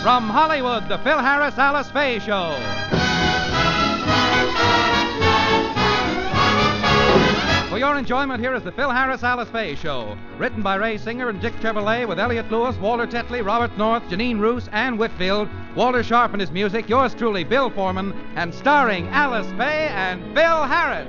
From Hollywood, the Phil Harris Alice Faye Show. For your enjoyment, here is the Phil Harris Alice Faye Show. Written by Ray Singer and Dick Chevrolet with Elliot Lewis, Walter Tetley, Robert North, Janine Roos, Ann Whitfield, Walter Sharp and his music, yours truly, Bill Foreman, and starring Alice Faye and Phil Harris.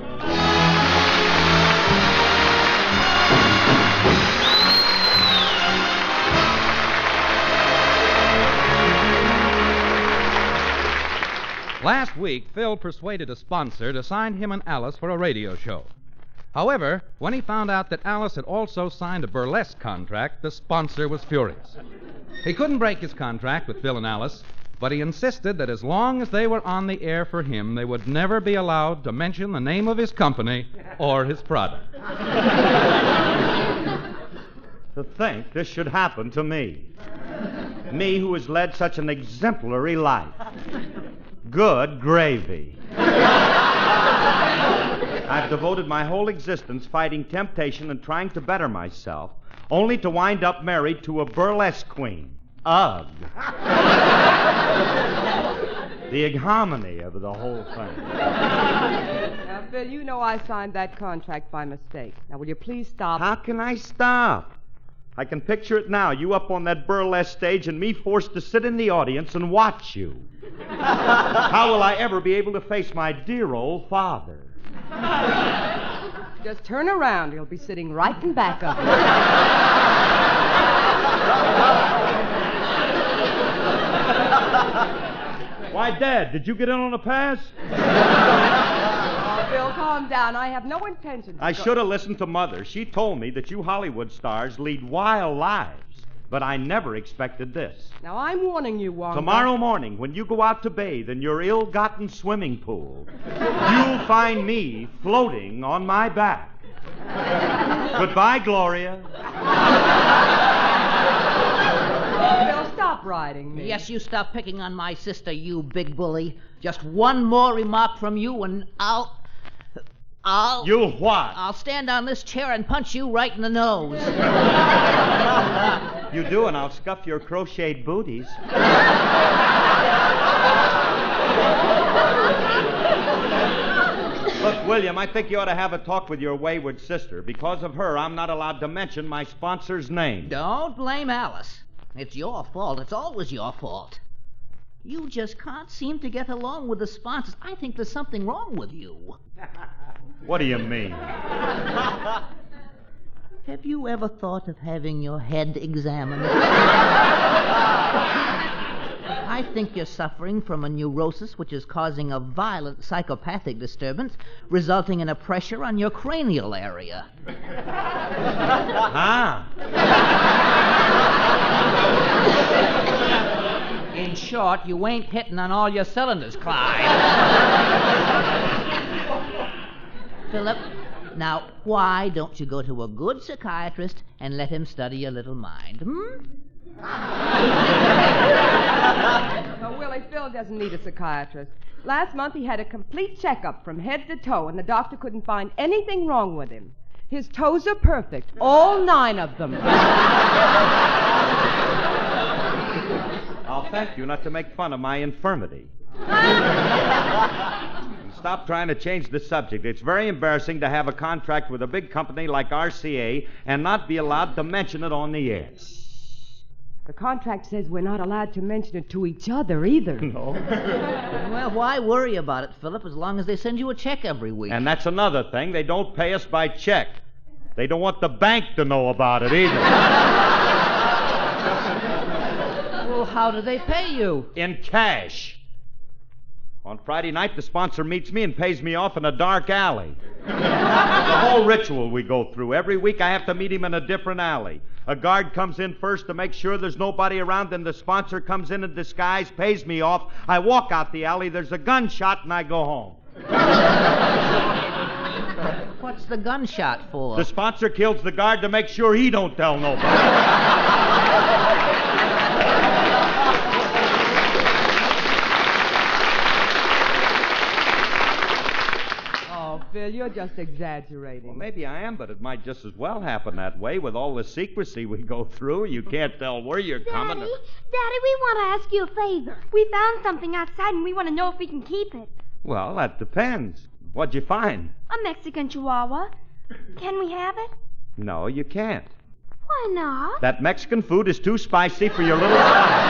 Last week, Phil persuaded a sponsor to sign him and Alice for a radio show. However, when he found out that Alice had also signed a burlesque contract, the sponsor was furious. He couldn't break his contract with Phil and Alice, but he insisted that as long as they were on the air for him, they would never be allowed to mention the name of his company or his product. To think this should happen to me. Me who has led such an exemplary life. Good gravy. I've devoted my whole existence fighting temptation and trying to better myself, only to wind up married to a burlesque queen. Ugh. The ignominy of the whole thing. Now, Phil, you know I signed that contract by mistake. Now, will you please stop? How can I stop? I can picture it now, you up on that burlesque stage and me forced to sit in the audience and watch you. How will I ever be able to face my dear old father? Just turn around. You'll be sitting right in back of him. Why, Dad, did you get in on a pass? Oh, Phil, calm down. I have no intention to I should have listened to Mother. She told me that you Hollywood stars lead wild lives. But I never expected this. Now, I'm warning you, Wong. Tomorrow morning, when you go out to bathe in your ill-gotten swimming pool, you'll find me floating on my back. Goodbye, Gloria. Phil, stop riding me. Yes, you stop picking on my sister, you big bully. Just one more remark from you and I'll... You'll what? I'll stand on this chair and punch you right in the nose. You do, and I'll scuff your crocheted booties. Look, William, I think you ought to have a talk with your wayward sister. Because of her, I'm not allowed to mention my sponsor's name. Don't blame Alice. It's your fault. It's always your fault. You just can't seem to get along with the sponsors. I think there's something wrong with you. What do you mean? Have you ever thought of having your head examined? I think you're suffering from a neurosis which is causing a violent psychopathic disturbance, resulting in a pressure on your cranial area. Ah. In short, you ain't hitting on all your cylinders, Clyde. Philip, now, why don't you go to a good psychiatrist and let him study your little mind, Oh, Willie, Phil doesn't need a psychiatrist. Last month he had a complete checkup from head to toe, and the doctor couldn't find anything wrong with him. His toes are perfect, all 9 of them. I'll thank you not to make fun of my infirmity. Stop trying to change the subject. It's very embarrassing to have a contract with a big company like RCA and not be allowed to mention it on the air. The contract says we're not allowed to mention it to each other either. No. Well, why worry about it, Philip, as long as they send you a check every week? And that's another thing. They don't pay us by check. They don't want the bank to know about it either. Well, how do they pay you? In cash. On Friday night, the sponsor meets me and pays me off in a dark alley. The whole ritual we go through. Every week I have to meet him in a different alley. A guard comes in first to make sure there's nobody around, then the sponsor comes in disguise, pays me off. I walk out the alley, there's a gunshot, and I go home. What's the gunshot for? The sponsor kills the guard to make sure he don't tell nobody. Phil, Phil, you're just exaggerating. Well, maybe I am, but it might just as well happen that way. With all the secrecy we go through, you can't tell where you're coming. Daddy, we want to ask you a favor. We found something outside and we want to know if we can keep it. Well, that depends. What'd you find? A Mexican Chihuahua. Can we have it? No, you can't. Why not? That Mexican food is too spicy for your little stomach.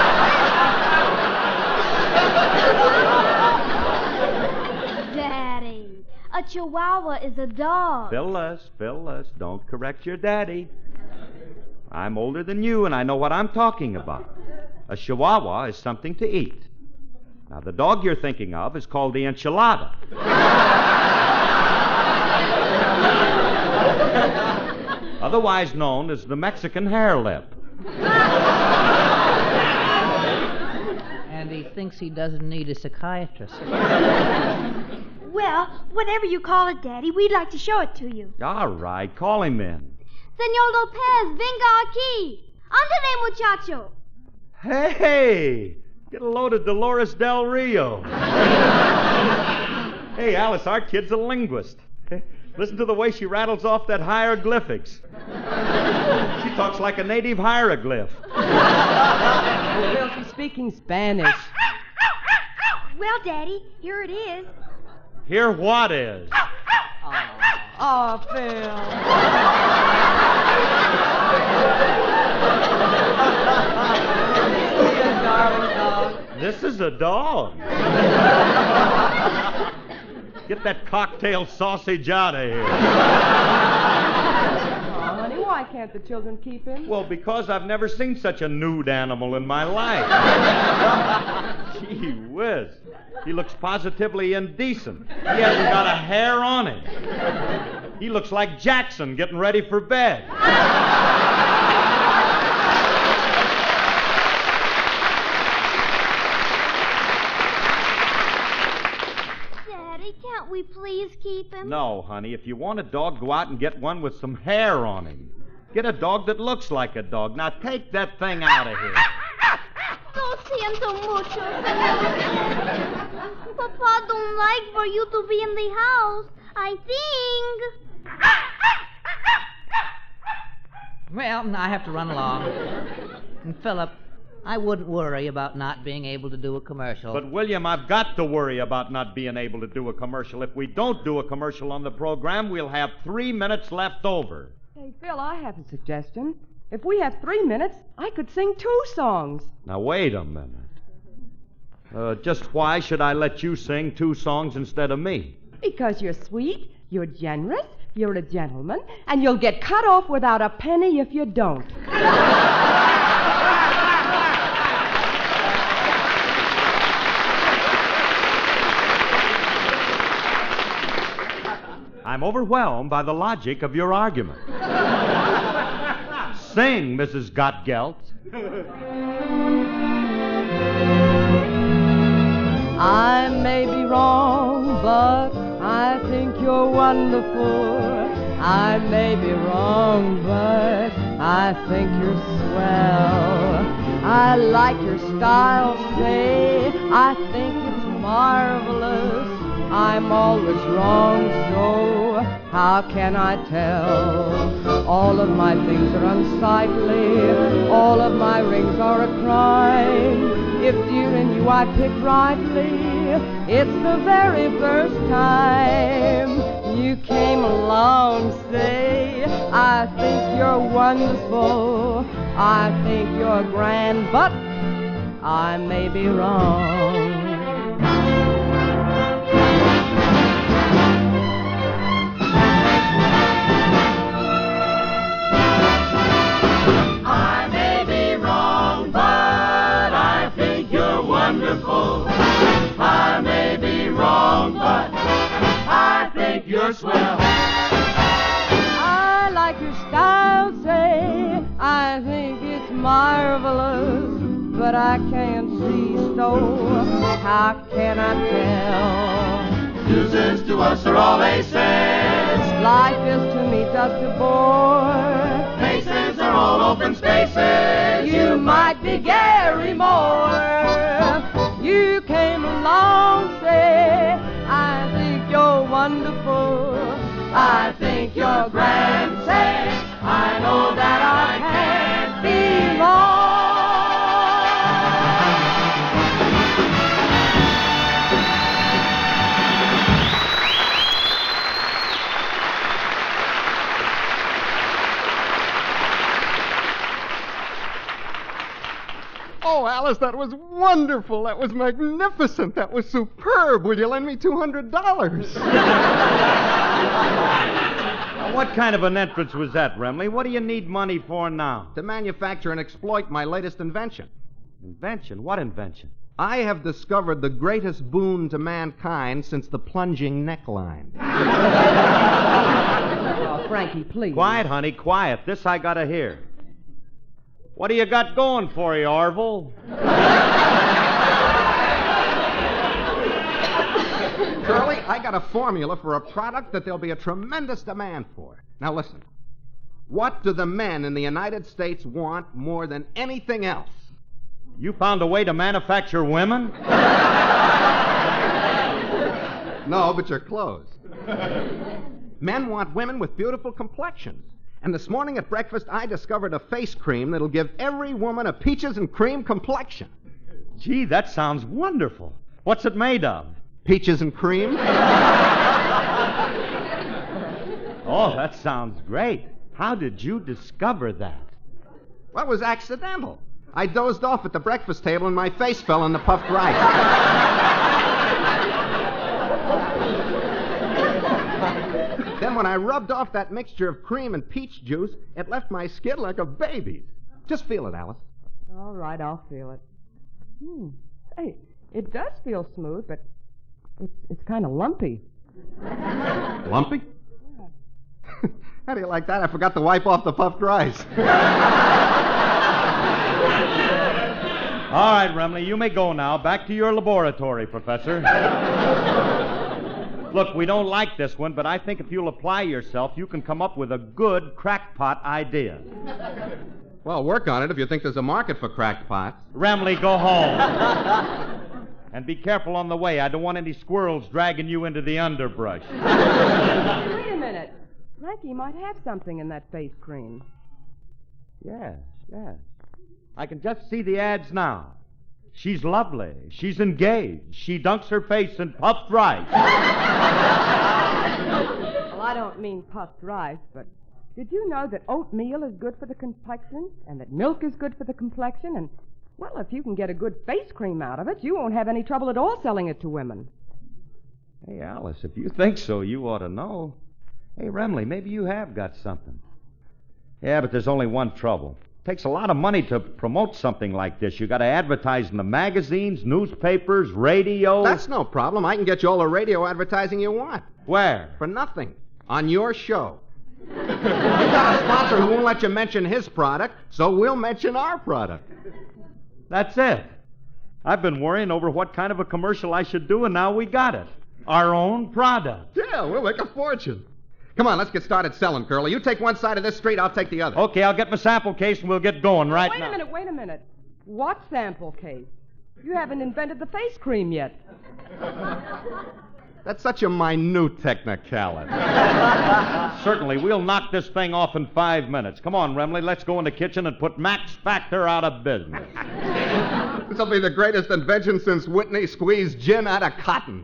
Daddy, a Chihuahua is a dog. Phyllis, don't correct your daddy. I'm older than you, and I know what I'm talking about. A Chihuahua is something to eat. Now, the dog you're thinking of is called the enchilada. Otherwise known as the Mexican hare lip. And he thinks he doesn't need a psychiatrist. Well, whatever you call it, Daddy, we'd like to show it to you. All right, call him in. Senor Lopez, venga aquí. Ándale, muchacho. Hey, get a load of Dolores Del Rio. Hey, Alice, our kid's a linguist. Listen to the way she rattles off that hieroglyphics. She talks like a native hieroglyph. Phil, she's speaking Spanish. Well, Daddy, here it is. Hear what is? Oh, Phil. Darling dog. This is a dog. Get that cocktail sausage out of here. Oh, honey, why can't the children keep him? Well, because I've never seen such a nude animal in my life. Gee whiz. He looks positively indecent. He hasn't got a hair on him. He looks like Jackson getting ready for bed. Daddy, can't we please keep him? No, honey. If you want a dog, go out and get one with some hair on him. Get a dog that looks like a dog. Now take that thing out of here. Lo siento mucho. Papa don't like for you to be in the house, I think. Well, I have to run along. And Philip, I wouldn't worry about not being able to do a commercial. But, William, I've got to worry about not being able to do a commercial. If we don't do a commercial on the program, we'll have 3 minutes left over. Hey, Phil, I have a suggestion. If we have 3 minutes, I could sing 2 songs. Now, wait a minute. Just why should I let you sing 2 songs instead of me? Because you're sweet, you're generous, you're a gentleman, and you'll get cut off without a penny if you don't. I'm overwhelmed by the logic of your argument. Sing, Mrs. Gottgelt. I may be wrong, but I think you're wonderful. I may be wrong, but I think you're swell. I like your style, say, I think it's marvelous. I'm always wrong, so how can I tell? All of my things are unsightly, all of my rings are a crime. If dear in you I pick rightly, it's the very first time you came along, say, I think you're wonderful, I think you're grand, but I may be wrong. I may be wrong, but I think you're swell. I like your style, say, I think it's marvelous, but I can't see, so how can I tell? Deuces to us are all aces. Life is to me just a bore. Faces are all open spaces. You might be Gary Moore. You came along, say, I think you're wonderful. I think you're grand. Say, I know that I can't be wrong. Oh, Alice, that was wonderful. That was magnificent. That was superb. Will you lend me $200? Now, what kind of an entrance was that, Remley? What do you need money for now? To manufacture and exploit my latest invention. Invention? What invention? I have discovered the greatest boon to mankind since the plunging neckline. Oh, Frankie, please. Quiet, honey, quiet. This I gotta hear. What do you got going for you, Orville? Curly, I got a formula for a product that there'll be a tremendous demand for. Now listen. What do the men in the United States want more than anything else? You found a way to manufacture women? No, but you're close. Men want women with beautiful complexions. And this morning at breakfast, I discovered a face cream that'll give every woman a peaches and cream complexion. Gee, that sounds wonderful. What's it made of? Peaches and cream? Oh, that sounds great. How did you discover that? Well, it was accidental. I dozed off at the breakfast table and my face fell in the puffed rice. Then when I rubbed off that mixture of cream and peach juice, it left my skin like a baby's. Just feel it, Alice. All right, I'll feel it. Hey, it does feel smooth, but it's kind of lumpy. Lumpy? How do you like that? I forgot to wipe off the puffed rice. All right, Remley, you may go now. Back to your laboratory, Professor. Look, we don't like this one, but I think if you'll apply yourself, you can come up with a good crackpot idea. Well, work on it if you think there's a market for crackpots. Remley, go home. And be careful on the way. I don't want any squirrels dragging you into the underbrush. Wait a minute. Frankie might have something in that face cream. Yes. I can just see the ads now. She's lovely. She's engaged. She dunks her face in puffed rice. Well, I don't mean puffed rice, but did you know that oatmeal is good for the complexion and that milk is good for the complexion? And, well, if you can get a good face cream out of it, you won't have any trouble at all selling it to women. Hey, Alice, if you think so, you ought to know. Hey, Remley, maybe you have got something. Yeah, but there's only one trouble. It takes a lot of money to promote something like this. You got to advertise in the magazines, newspapers, radio. That's no problem. I can get you all the radio advertising you want. Where? For nothing. On your show. You got a sponsor who won't let you mention his product, so we'll mention our product. That's it. I've been worrying over what kind of a commercial I should do, and now we got it. Our own product. Yeah, we'll make a fortune. Come on, let's get started selling, Curly. You take one side of this street, I'll take the other. Okay, I'll get my sample case and we'll get going right now. Wait a minute. What sample case? You haven't invented the face cream yet. That's such a minute technicality. Certainly, we'll knock this thing off in 5 minutes. Come on, Remley, let's go in the kitchen and put Max Factor out of business. This'll be the greatest invention since Whitney squeezed gin out of cotton.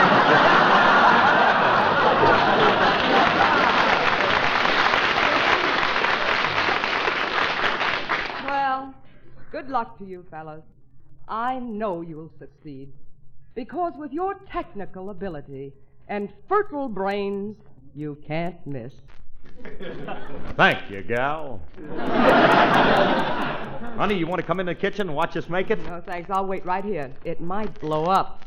Well, good luck to you, fellas. I know you'll succeed. Because with your technical ability and fertile brains, you can't miss. Thank you, gal. Honey, you want to come in the kitchen and watch us make it? No, thanks. I'll wait right here. It might blow up.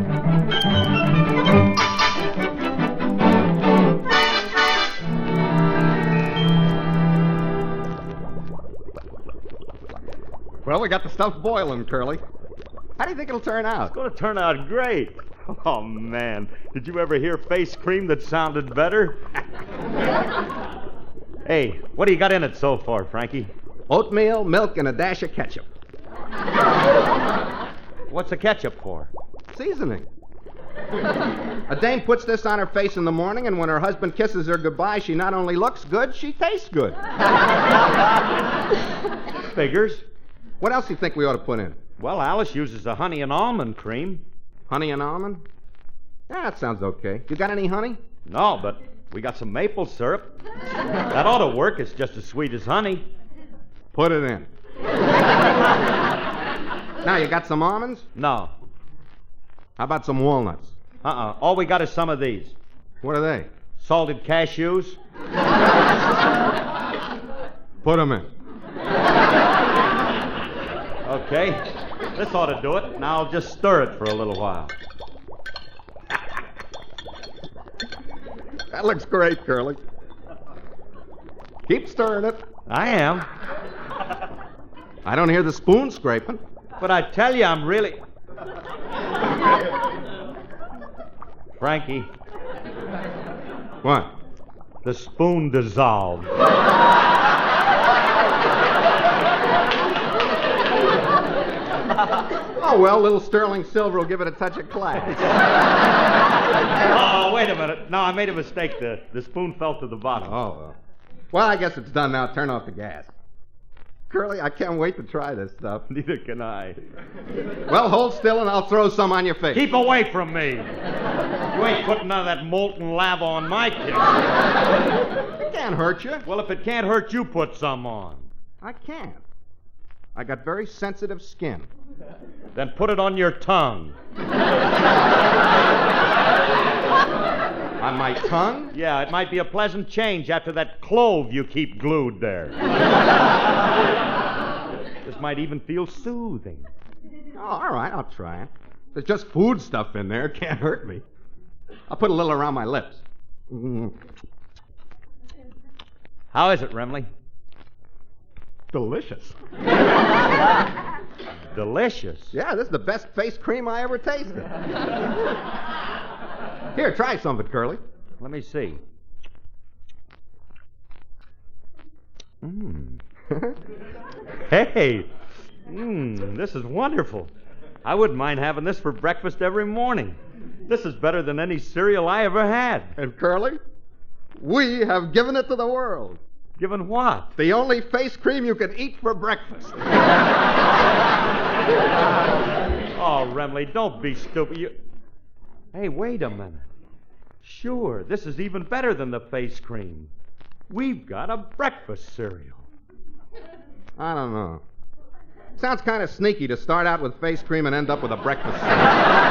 Well, we got the stuff boiling, Curly. How do you think it'll turn out? It's going to turn out great. Oh, man. Did you ever hear face cream that sounded better? Hey, what do you got in it so far, Frankie? Oatmeal, milk, and a dash of ketchup. What's the ketchup for? Seasoning. A dame puts this on her face in the morning, and when her husband kisses her goodbye, she not only looks good, she tastes good. Figures. What else do you think we ought to put in? Well, Alice uses a honey and almond cream. Honey and almond? Yeah, that sounds okay. You got any honey? No, but we got some maple syrup. That ought to work. It's just as sweet as honey. Put it in. Now, you got some almonds? No. How about some walnuts? All we got is some of these. What are they? Salted cashews. Put them in. Okay. This ought to do it. Now I'll just stir it for a little while. That looks great, Curly. Keep stirring it. I am. I don't hear the spoon scraping. But I tell you, I'm really... Frankie, What? the spoon dissolved. Oh, well, little sterling silver will give it a touch of class. Oh, wait a minute. No, I made a mistake. The spoon fell to the bottom. Oh, well, I guess it's done now. Turn off the gas. Curly, I can't wait to try this stuff. Neither can I. Well, hold still and I'll throw some on your face. Keep away from me. You ain't putting none of that molten lava on my kid. It can't hurt you. Well, if it can't hurt you, put some on. I can't. I got very sensitive skin. Then put it on your tongue. On my tongue? Yeah, it might be a pleasant change after that clove you keep glued there. This might even feel soothing. Oh, all right, I'll try it. There's just food stuff in there. It can't hurt me. I'll put a little around my lips. How is it, Remley? Delicious. Delicious. Yeah, this is the best face cream I ever tasted. Here, try some of it, Curly. Let me see. Hey, this is wonderful. I wouldn't mind having this for breakfast every morning. This is better than any cereal I ever had. And Curly, we have given it to the world. Given what? The only face cream you can eat for breakfast. Oh, Remley, don't be stupid. Hey, wait a minute. Sure, this is even better than the face cream. We've got a breakfast cereal. I don't know. Sounds kind of sneaky to start out with face cream and end up with a breakfast cereal.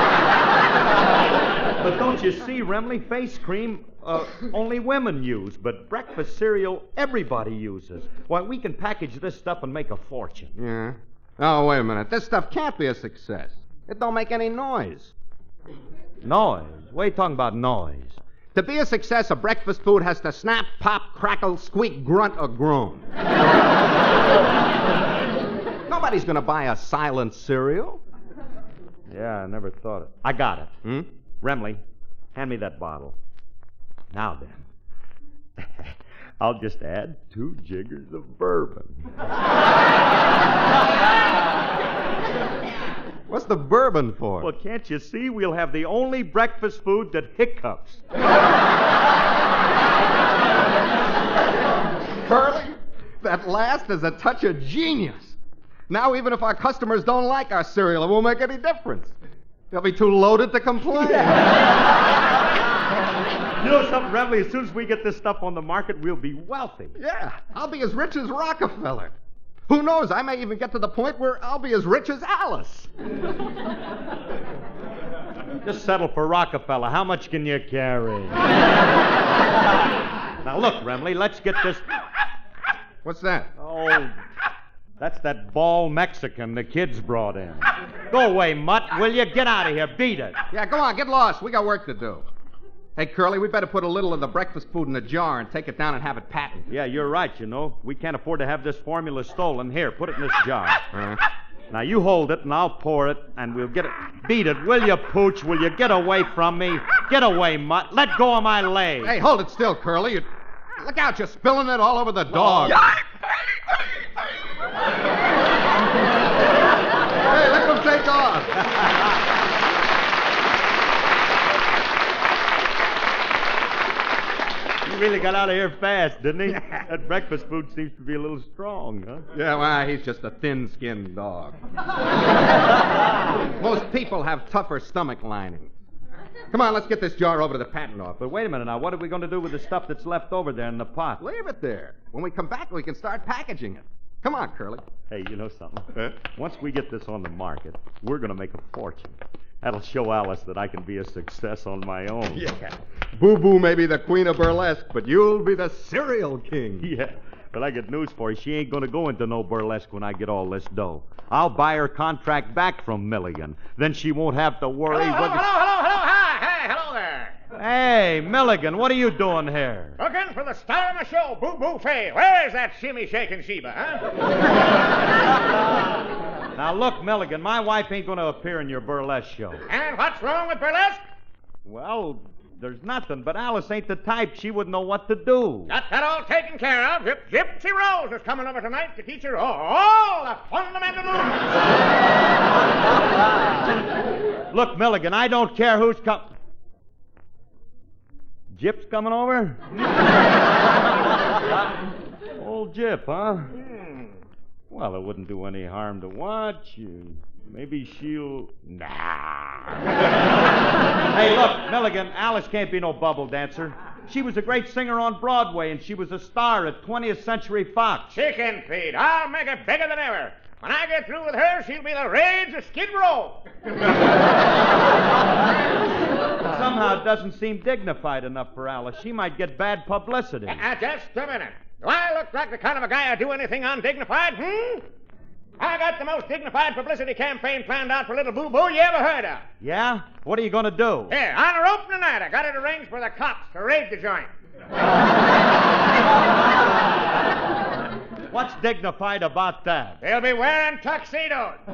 But don't you see, Remley, face cream only women use, but breakfast cereal everybody uses. Why, we can package this stuff and make a fortune. Yeah? Oh, wait a minute. This stuff can't be a success. It don't make any noise. Noise? What are you talking about, noise? To be a success, a breakfast food has to snap, pop, crackle, squeak, grunt, or groan. Nobody's going to buy a silent cereal. Yeah, I never thought it. I got it. Remley, hand me that bottle. Now then, I'll just add 2 jiggers of bourbon. What's the bourbon for? Well, can't you see? We'll have the only breakfast food that hiccups. Curly, that last is a touch of genius. Now, even if our customers don't like our cereal, it won't make any difference. They'll be too loaded to complain. You know something, Remley? As soon as we get this stuff on the market, we'll be wealthy. Yeah, I'll be as rich as Rockefeller. Who knows? I may even get to the point where I'll be as rich as Alice. Just settle for Rockefeller. How much can you carry? Now, look, Remley, let's get this... What's that? Oh, that's that bald Mexican the kids brought in. Go away, mutt, will you? Get out of here. Beat it. Yeah, go on, get lost. We got work to do. Hey, Curly, we better put a little of the breakfast food in a jar and take it down and have it patented. Yeah, you're right, you know. We can't afford to have this formula stolen. Here, put it in this jar. Now, you hold it, and I'll pour it, and we'll get it. Beat it, will you, Pooch? Will you get away from me? Get away, mutt. Let go of my leg. Hey, hold it still, Curly. Look out, you're spilling it all over the dog. Hey, let them take off. really got out of here fast, didn't he? That breakfast food seems to be a little strong, huh? Yeah, well, he's just a thin-skinned dog. Most people have tougher stomach linings. Come on, let's get this jar over to the patent office. But wait a minute now. What are we going to do with the stuff that's left over there in the pot? Leave it there. When we come back, we can start packaging it. Come on, Curly. Hey, you know something? Once we get this on the market, we're going to make a fortune. That'll show Alice that I can be a success on my own. Yeah. Boo-Boo may be the queen of burlesque, but you'll be the cereal king. Yeah. But I got news for you. She ain't going to go into no burlesque when I get all this dough. I'll buy her contract back from Milligan. Then she won't have to worry Hello, hi, hey, hello there. Hey, Milligan, what are you doing here? Looking for the star of my show, Boo Boo Fay. Where's that shimmy shaking Sheba, huh? Now, look, Milligan, my wife ain't going to appear in your burlesque show. And what's wrong with burlesque? Well, there's nothing, but Alice ain't the type. She wouldn't know what to do. Got that all taken care of. Gypsy Rose is coming over tonight to teach her all the fundamental movements. Look, Milligan, I don't care who's come. Jip's coming over? Old Jip, huh? Well, it wouldn't do any harm to watch. Maybe she'll... Nah. Hey, look, Milligan, Alice can't be no bubble dancer. She was a great singer on Broadway, and she was a star at 20th Century Fox. Chicken feed. I'll make it bigger than ever. When I get through with her, she'll be the rage of Skid Row. Somehow it doesn't seem dignified enough for Alice. She might get bad publicity. Just a minute. Do I look like the kind of a guy who'd do anything undignified, I got the most dignified publicity campaign planned out for little boo-boo you ever heard of. Yeah? What are you going to do? Here, on her opening night, I got it arranged for the cops to raid the joint. What's dignified about that? They'll be wearing tuxedos. Oh,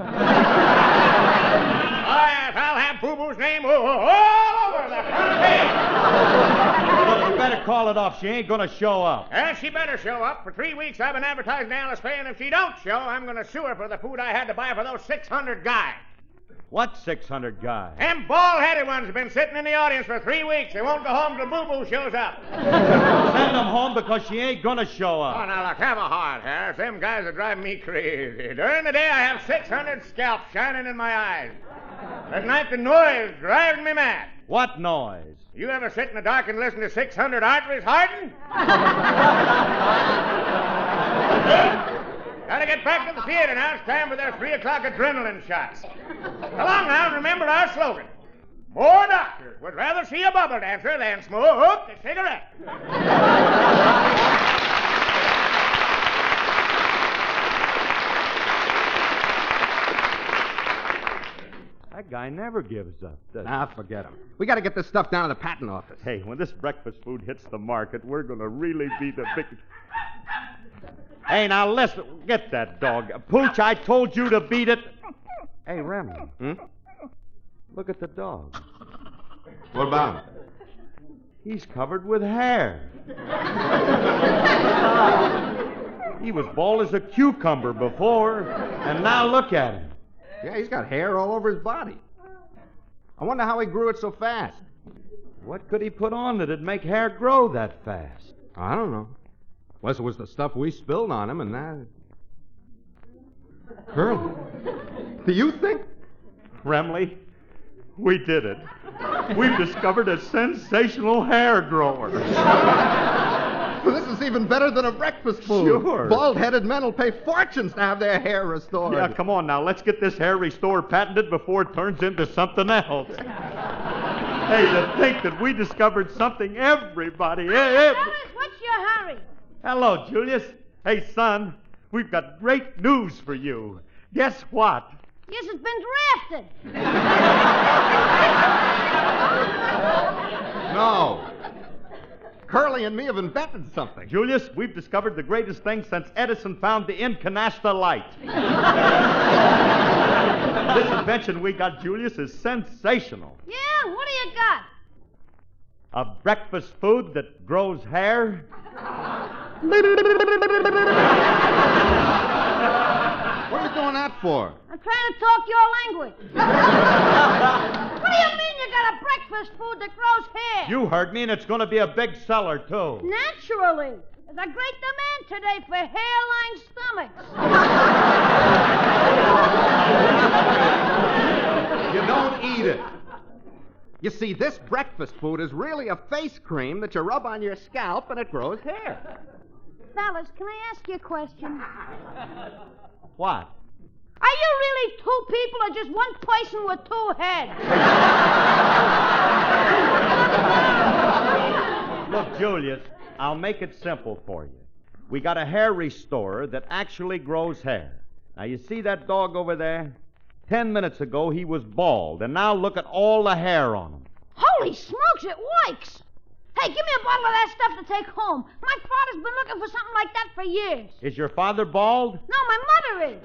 yes, I'll have Boo-Boo's name all over the front page. Look, you better call it off. She ain't going to show up. She better show up. For 3 weeks, I've been advertising Alice Faye, and if she don't show, I'm going to sue her for the food I had to buy for those 600 guys. What 600 guys? Them bald-headed ones have been sitting in the audience for 3 weeks. They won't go home till Boo-Boo shows up. Send them home because she ain't going to show up. Oh, now, look, have a heart, Harris. Them guys are driving me crazy. During the day, I have 600 scalps shining in my eyes. At night, the noise driving me mad. What noise? You ever sit in the dark and listen to 600 arteries harden? Gotta get back to the theater now. It's time for their 3 o'clock adrenaline shots. Along now, and remember our slogan. More doctors would rather see a bubble dancer than smoke a cigarette. That guy never gives up, does he? Nah, forget him. We got to get this stuff down to the patent office. Hey, when this breakfast food hits the market, we're going to really be the big... Hey, now listen. Get that dog. Pooch, I told you to beat it. Hey, Remy. Look at the dog. What about him? He's covered with hair. He was bald as a cucumber before, and now look at him. Yeah, he's got hair all over his body. I wonder how he grew it so fast. What could he put on that'd make hair grow that fast? I don't know. Unless it was the stuff we spilled on him and that... Curly, do you think? Remley, we did it. We've discovered a sensational hair grower. Well, this is even better than a breakfast food. Sure. Bald-headed men will pay fortunes to have their hair restored. Yeah, come on now. Let's get this hair restored patented before it turns into something else. Hey, to think that we discovered something everybody... Alice, what's your hurry? Hello, Julius. Hey, son, we've got great news for you. Guess what? Yes, it's been drafted. No. Curly and me have invented something. Julius, we've discovered the greatest thing since Edison found the incandescent light. This invention we got, Julius, is sensational. Yeah, what do you got? A breakfast food that grows hair. What are you doing that for? I'm trying to talk your language. What do you mean you got a breakfast food that grows hair. You heard me, and it's going to be a big seller, too. Naturally. There's a great demand today for hairline stomachs. You don't eat it. You see, this breakfast food is really a face cream that you rub on your scalp and it grows hair. Fellas, can I ask you a question? What? Are you really two people or just one person with two heads? Look, Julius, I'll make it simple for you. We got a hair restorer that actually grows hair. Now, you see that dog over there? 10 minutes ago, he was bald, and now look at all the hair on him. Holy smokes, it works! Hey, give me a bottle of that stuff to take home. My father's been looking for something like that for years. Is your father bald? No, my mother is.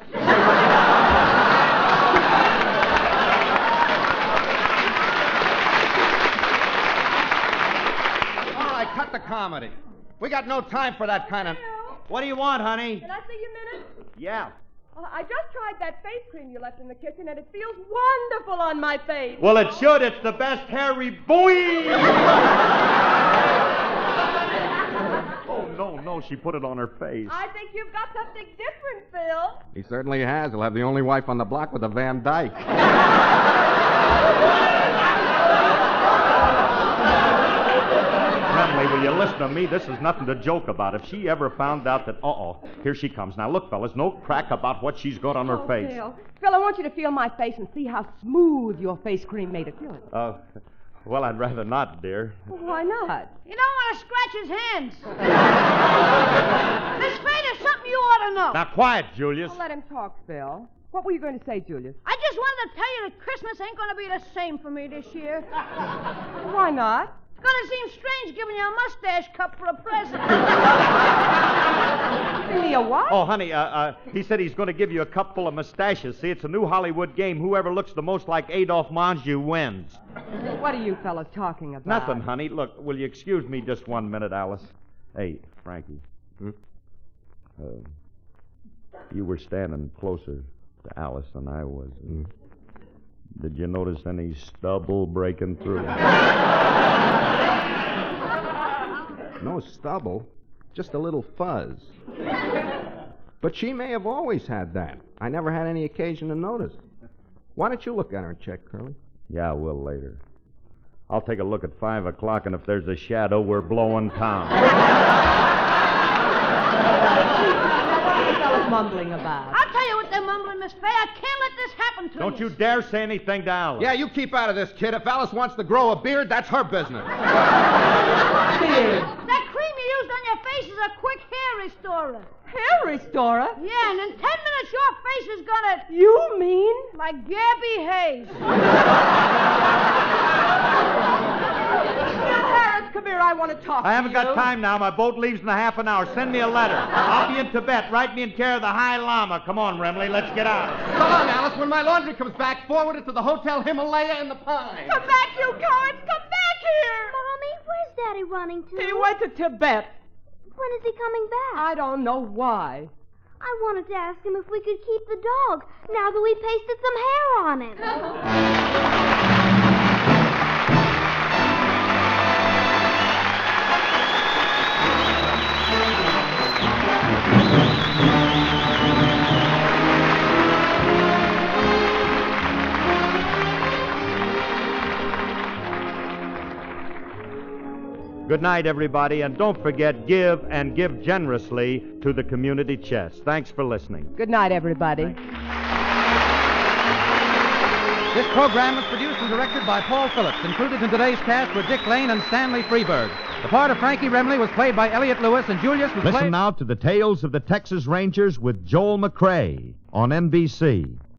All right, cut the comedy. We got no time for that kind of... What do you want, honey? Can I see you a minute? Yeah. I just tried that face cream you left in the kitchen, and it feels wonderful on my face. Well, it should. It's the best hairy boy. Oh, no, she put it on her face. I think you've got something different, Phil. He certainly has. He'll have the only wife on the block with a Van Dyke. Remley, will you listen to me? This is nothing to joke about. If she ever found out that... here she comes. Now, look, fellas, no crack about what she's got on her face. Phil, I want you to feel my face and see how smooth your face cream made it feel. Well, I'd rather not, dear. Why not? You don't want to scratch his hands. Miss Fay, there's something you ought to know. Now, quiet, Julius. Well, let him talk, Phil. What were you going to say, Julius? I just wanted to tell you that Christmas ain't going to be the same for me this year. Why not? It's going to seem strange giving you a mustache cup for a present. Giving me a what? Oh, honey, he said he's going to give you a cup full of mustaches. See, it's a new Hollywood game. Whoever looks the most like Adolphe Manjou wins. What are you fellas talking about? Nothing, honey. Look, will you excuse me just 1 minute, Alice? Hey, Frankie. You were standing closer to Alice than I was. Did you notice any stubble breaking through? No stubble, just a little fuzz. But she may have always had that. I never had any occasion to notice. Why don't you look at her and check, Curly? Yeah, I will later. I'll take a look at 5 o'clock, and if there's a shadow, we're blowing town. What are you fellas mumbling about? I'll tell you what they're mumbling, Miss Fay. I can't let this happen to Don't you dare say anything to Alice. Yeah, you keep out of this, kid. If Alice wants to grow a beard, that's her business. Beard. That cream you used on your face is a quick hair restorer. Hair restorer? Yeah, and in 10 minutes your face is gonna... You mean? Like Gabby Hayes. Phil Harris, come here. I want to talk to you. I haven't got time now. My boat leaves in a half an hour. Send me a letter. I'll be in Tibet. Write me in care of the High Lama. Come on, Remley. Let's get out. Come on, Alice. When my laundry comes back, forward it to the Hotel Himalaya in the Pines. Come back, you cowards. Come back here. Mommy, where's Daddy running to? He went to Tibet. When is he coming back? I don't know why. I wanted to ask him if we could keep the dog, now that we pasted some hair on him. Good night, everybody, and don't forget, give and give generously to the community chest. Thanks for listening. Good night, everybody. This program was produced and directed by Paul Phillips. Included in today's cast were Dick Lane and Stanley Freeberg. The part of Frankie Remley was played by Elliot Lewis, and Julius was played... Listen now to the Tales of the Texas Rangers with Joel McCrea on NBC.